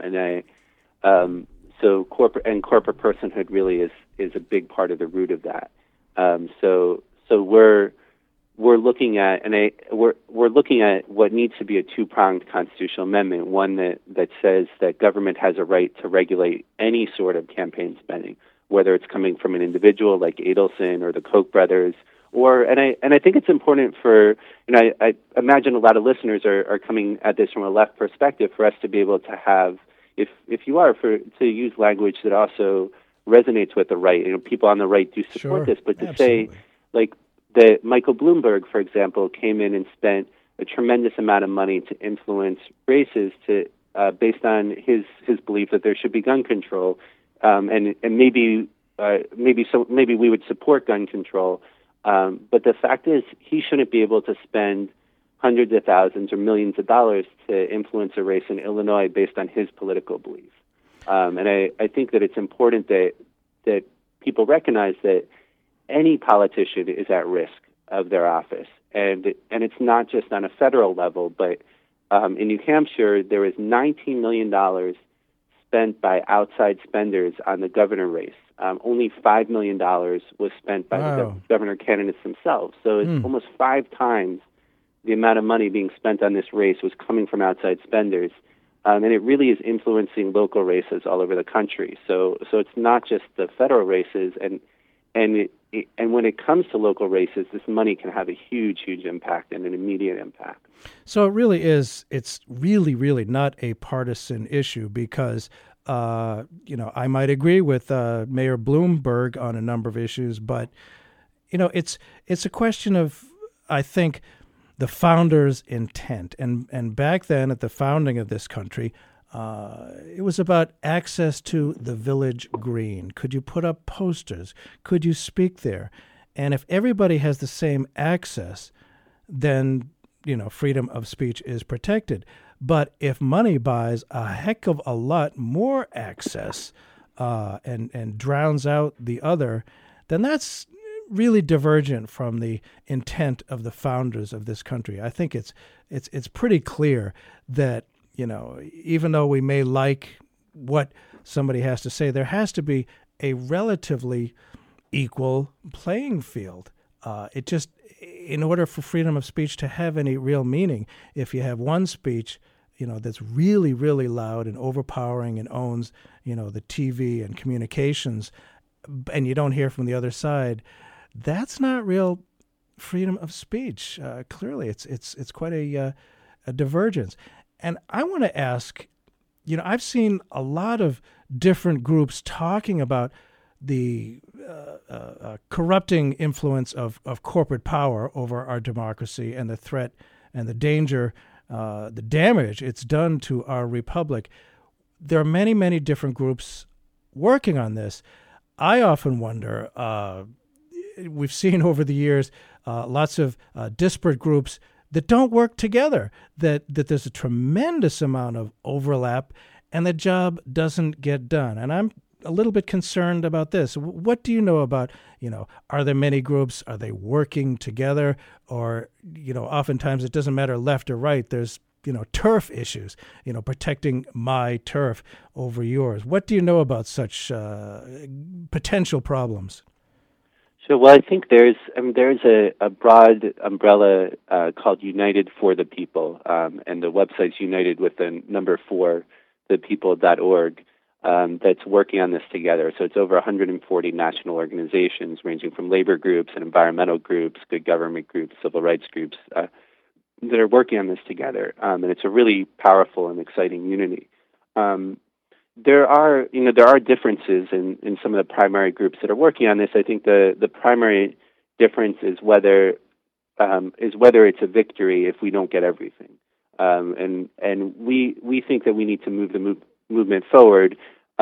B: So corporate personhood really is a big part of the root of that. So we're looking at, we're looking at what needs to be a two-pronged constitutional amendment, one that says that government has a right to regulate any sort of campaign spending, whether it's coming from an individual like Adelson or the Koch brothers, and I think it's important for, I imagine a lot of listeners are coming at this from a left perspective, for us to be able to have, if you are, to use language that also resonates with the right. People on the right do support this, but to say, like, that Michael Bloomberg, for example, came in and spent a tremendous amount of money to influence races based on his belief that there should be gun control, and maybe we would support gun control, but the fact is he shouldn't be able to spend hundreds of thousands or millions of dollars to influence a race in Illinois based on his political beliefs. And I think that it's important that people recognize that any politician is at risk of their office. And it's not just on a federal level, but in New Hampshire, there was $19 million spent by outside spenders on the governor race only $5 million was spent by the governor candidates themselves. So it's almost 5 times the amount of money being spent on this race was coming from outside spenders. And it really is influencing local races all over the country. So it's not just the federal races, and when it comes to local races, this money can have a huge impact and an immediate impact.
A: So it really is. It's really, really not a partisan issue because, I might agree with Mayor Bloomberg on a number of issues, but it's a question of, I think, the founders' intent. And back then at the founding of this country, it was about access to the village green. Could you put up posters? Could you speak there? And if everybody has the same access, then, freedom of speech is protected. But if money buys a heck of a lot more access and drowns out the other, then that's really divergent from the intent of the founders of this country. I think it's pretty clear that, even though we may like what somebody has to say, there has to be a relatively equal playing field. In order for freedom of speech to have any real meaning, if you have one speech, that's really, really loud and overpowering and owns, the TV and communications, and you don't hear from the other side, that's not real freedom of speech. Clearly, it's quite a divergence. And I want to ask, I've seen a lot of different groups talking about the corrupting influence of corporate power over our democracy and the threat and the danger, the damage it's done to our republic. There are many, many different groups working on this. I often wonder, we've seen over the years lots of disparate groups that don't work together, that there's a tremendous amount of overlap and the job doesn't get done. And I'm a little bit concerned about this. What do you know about, are there many groups? Are they working together? Or, oftentimes it doesn't matter left or right. There's, turf issues, protecting my turf over yours. What do you know about such potential problems?
B: So, well, I think there's a broad umbrella called United for the People, and the website's United with the number 4, thepeople.org, that's working on this together. So it's over 140 national organizations ranging from labor groups and environmental groups, good government groups, civil rights groups that are working on this together, and it's a really powerful and exciting unity. There are differences in some of the primary groups that are working on this. I think the primary difference is whether it's a victory if we don't get everything, and we think that we need to move the movement forward.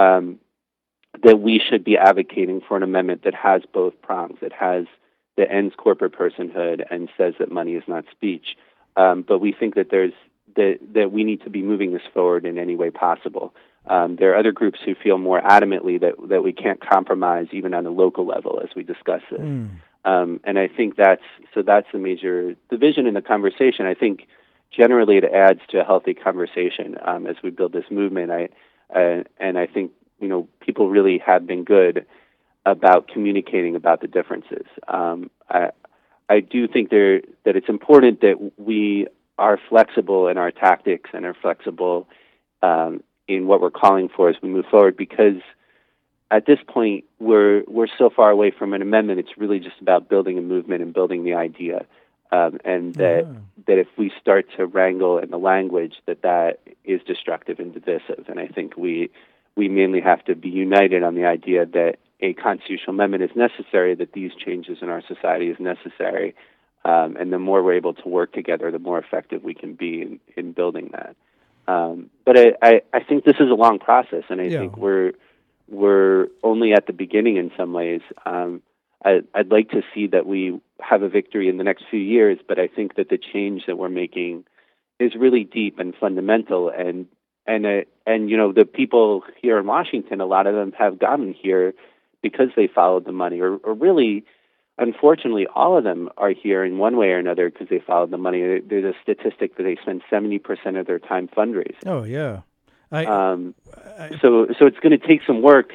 B: That we should be advocating for an amendment that has both prongs, that ends corporate personhood and says that money is not speech. But we think that that we need to be moving this forward in any way possible. There are other groups who feel more adamantly that we can't compromise even on a local level, as we discuss this. And I think that's the major division in the conversation. I think generally it adds to a healthy conversation as we build this movement. And I think people really have been good about communicating about the differences. I do think that it's important that we are flexible in our tactics and are flexible in what we're calling for as we move forward, because at this point we're so far away from an amendment. It's really just about building a movement and building the idea, and that if we start to wrangle in the language, that is destructive and divisive. And I think we mainly have to be united on the idea that a constitutional amendment is necessary, that these changes in our society is necessary, and the more we're able to work together, the more effective we can be in building that. But I think this is a long process, and I think we're only at the beginning in some ways. I'd like to see that we have a victory in the next few years, but I think that the change that we're making is really deep and fundamental. And the people here in Washington, a lot of them have gotten here because they followed the money, or really, unfortunately, all of them are here in one way or another because they followed the money. There's a statistic that they spend 70% of their time fundraising.
A: Oh, yeah.
B: So it's going to take some work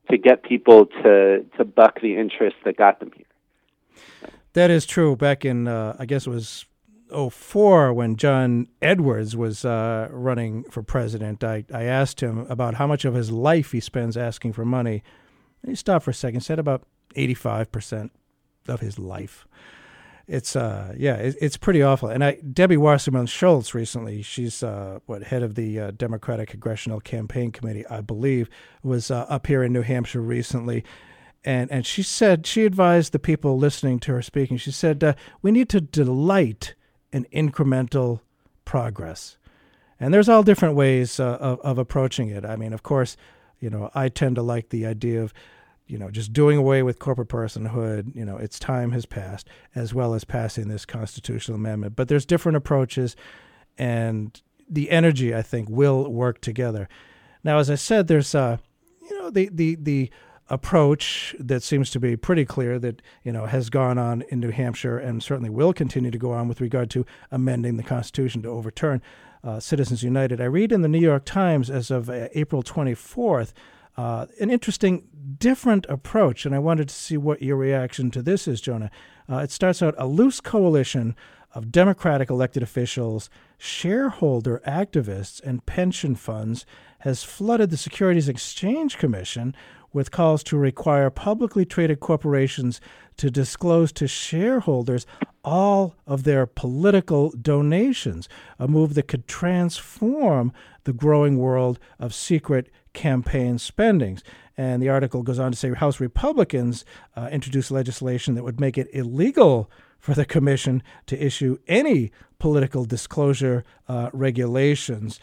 B: to get people to buck the interests that got them here.
A: That is true. Back in, I guess it was '04 when John Edwards was running for president, I asked him about how much of his life he spends asking for money. And he stopped for a second, said about 85% of his life. It's it's pretty awful. And Debbie Wasserman Schultz recently, she's head of the Democratic Congressional Campaign Committee, I believe, was up here in New Hampshire recently. And she said, she advised the people listening to her speaking, she said, we need to delight in incremental progress. And there's all different ways of approaching it. I mean, of course, I tend to like the idea of, just doing away with corporate personhood. Its time has passed, as well as passing this constitutional amendment. But there's different approaches, and the energy, I think, will work together. Now, as I said, there's, the approach that seems to be pretty clear that, has gone on in New Hampshire and certainly will continue to go on with regard to amending the Constitution to overturn Citizens United. I read in the New York Times as of April 24th, an interesting, different approach, and I wanted to see what your reaction to this is, Jonah. It starts out, a loose coalition of Democratic elected officials, shareholder activists, and pension funds has flooded the Securities Exchange Commission with calls to require publicly traded corporations to disclose to shareholders all of their political donations, a move that could transform the growing world of secret campaign spendings. And the article goes on to say House Republicans introduced legislation that would make it illegal for the commission to issue any political disclosure regulations.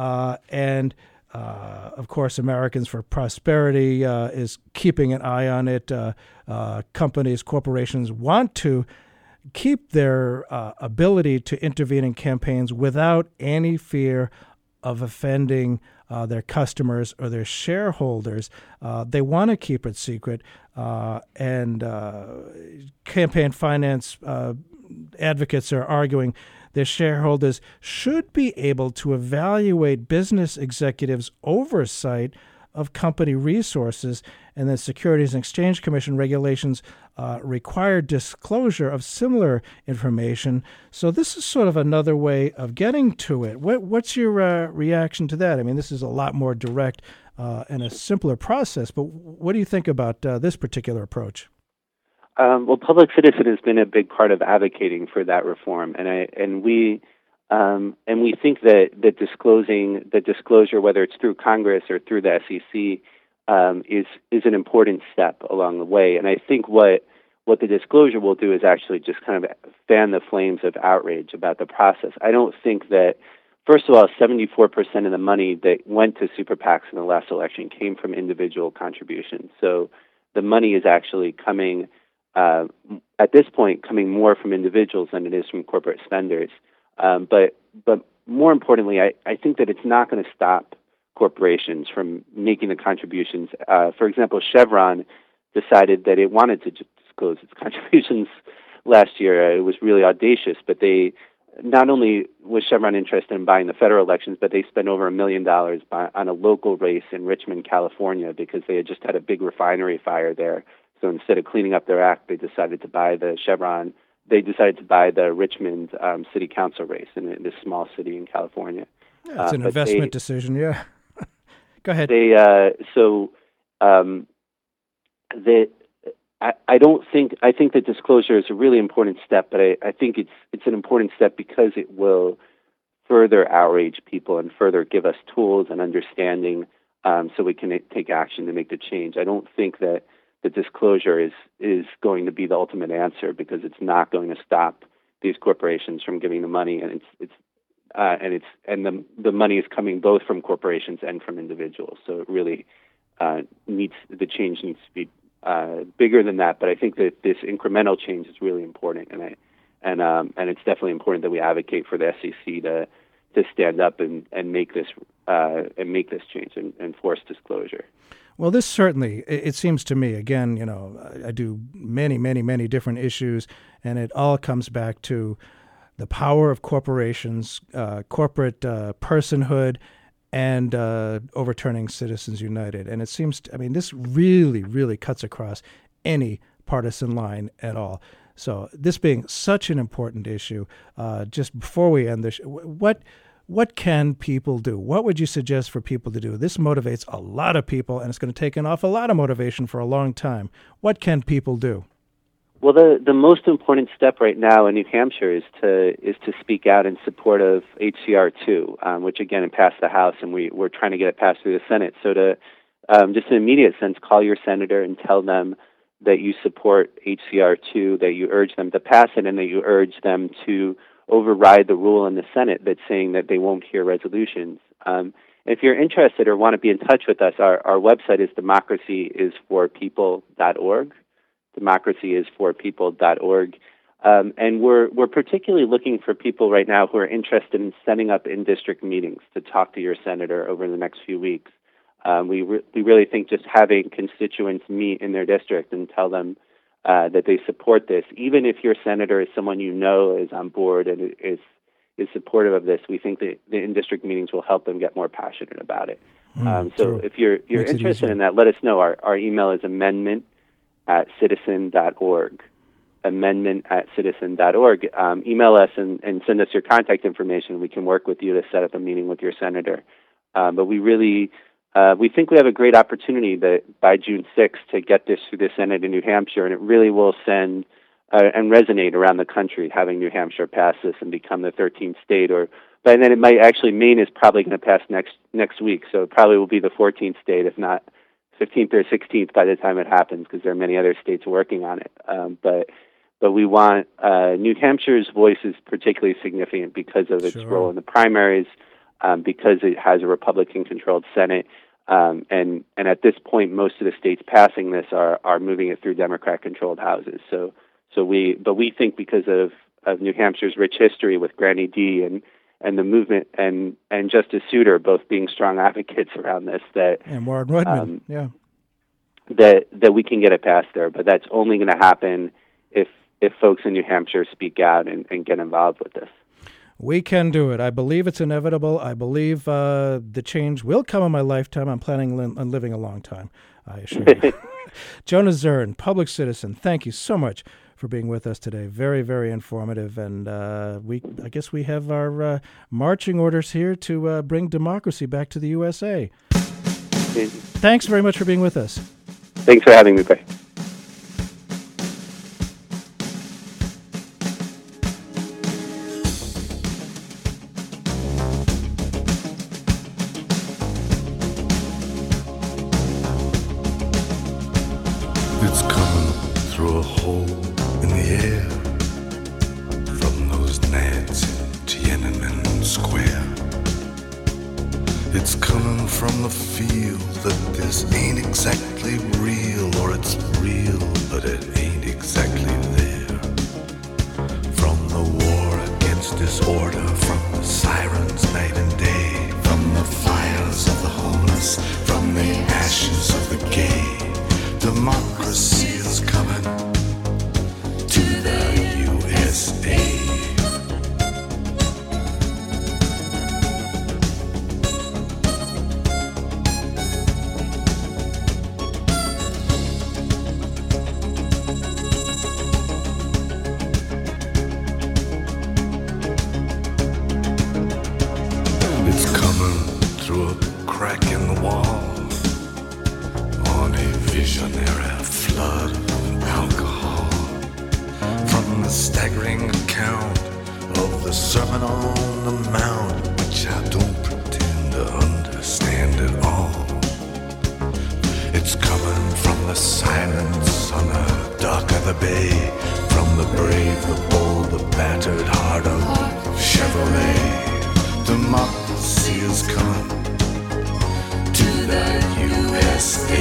A: Of course, Americans for Prosperity is keeping an eye on it. Companies, corporations want to keep their ability to intervene in campaigns without any fear of offending their customers or their shareholders. They want to keep it secret, and campaign finance advocates are arguing their shareholders should be able to evaluate business executives' oversight of company resources, and the Securities and Exchange Commission regulations require disclosure of similar information. So this is sort of another way of getting to it. What's your reaction to that? I mean, this is a lot more direct and a simpler process, but what do you think about this particular approach?
B: Well, Public Citizen has been a big part of advocating for that reform, and we think that disclosure, whether it's through Congress or through the SEC, is an important step along the way. And I think what the disclosure will do is actually just kind of fan the flames of outrage about the process. I don't think that, first of all, 74% of the money that went to super PACs in the last election came from individual contributions. So the money is actually coming. At this point, coming more from individuals than it is from corporate spenders. But more importantly, I think that it's not going to stop corporations from making the contributions. For example, Chevron decided that it wanted to disclose its contributions last year. It was really audacious, but they not only was Chevron interested in buying the federal elections, but they spent over $1 million on a local race in Richmond, California, because they had just had a big refinery fire there. So instead of cleaning up their act, they decided to buy the Richmond City Council race in this small city in California.
A: Yeah, it's an investment decision, yeah. Go ahead.
B: I think that disclosure is a really important step, but I think it's an important step because it will further outrage people and further give us tools and understanding so we can take action to make the change. I don't think that the disclosure is going to be the ultimate answer because it's not going to stop these corporations from giving the money, and the money is coming both from corporations and from individuals. So it really the change needs to be bigger than that. But I think that this incremental change is really important, and it's definitely important that we advocate for the SEC to stand up and make this change and force disclosure.
A: Well, this certainly, it seems to me, again, I do many, many, many different issues, and it all comes back to the power of corporations, corporate personhood, and overturning Citizens United. And it seems, this really, really cuts across any partisan line at all. So this being such an important issue, just before we end this, what can people do? What would you suggest for people to do? This motivates a lot of people, and it's going to take an awful lot of motivation for a long time. What can people do?
B: Well, the most important step right now in New Hampshire is to speak out in support of HCR 2, which again passed the House, and we're trying to get it passed through the Senate. So to just in an immediate sense, call your senator and tell them that you support HCR 2, that you urge them to pass it, and that you urge them to override the rule in the Senate that's saying that they won't hear resolutions. If you're interested or want to be in touch with us, our website is democracyisforpeople.org. democracyisforpeople.org. And we're particularly looking for people right now who are interested in setting up in-district meetings to talk to your senator over the next few weeks. We really think just having constituents meet in their district and tell them that they support this, even if your senator is someone you know is on board and is supportive of this, we think that the in-district meetings will help them get more passionate about it. So if you're interested in that, let us know. Our email is amendment@citizen.org. amendment@citizen.org. Email us and send us your contact information. We can work with you to set up a meeting with your senator. But we think we have a great opportunity that by June 6th to get this through the Senate in New Hampshire, and it really will send and resonate around the country, having New Hampshire pass this and become the 13th state. But then it might actually, Maine is probably going to pass next week, so it probably will be the 14th state, if not 15th or 16th by the time it happens, because there are many other states working on it. But we want New Hampshire's voice is particularly significant because of its role in the primaries, because it has a Republican-controlled Senate. And at this point, most of the states passing this are moving it through Democrat-controlled houses. So we think because of New Hampshire's rich history with Granny D and the movement and Justice Souter both being strong advocates around this,
A: and Warren Woodman,
B: that we can get it passed there. But that's only going to happen if folks in New Hampshire speak out and get involved with this.
A: We can do it. I believe it's inevitable. I believe the change will come in my lifetime. I'm planning on living a long time, I assure you. Jonas Zern, Public Citizen, thank you so much for being with us today. Very, very informative. And I guess we have our marching orders here to bring democracy back to the USA. Thanks very much for being with us.
B: Thanks for having me, Bray.
C: It's coming through a hole in the air from those nads in Tiananmen Square. It's coming from the feel that this ain't exactly real, or it's real, but it ain't exactly there. From the war against disorder, from the sirens night and day, from the fires of the homeless, from the ashes of the gay. Democracy is coming to the USA. It's coming through a crack in the wall on a visionary flood of alcohol. From the staggering account of the Sermon on the Mount, which I don't pretend to understand at all. It's coming from the silence on the dock of the bay, from the brave, the bold, the battered heart of Chevrolet. Democracy is coming to the USA.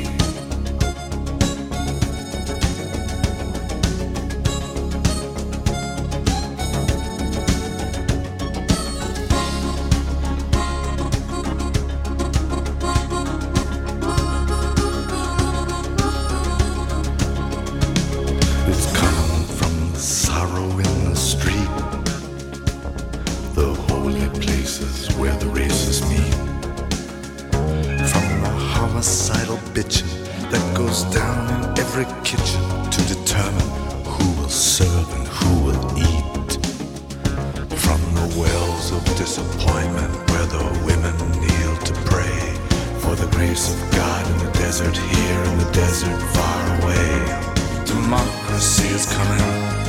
C: It's coming from the sorrow in the street, the holy places where the races meet. homicidal bitching that goes down in every kitchen to determine who will serve and who will eat. From the wells of disappointment where the women kneel to pray for the grace of God in the desert here, in the desert far away. Democracy is coming.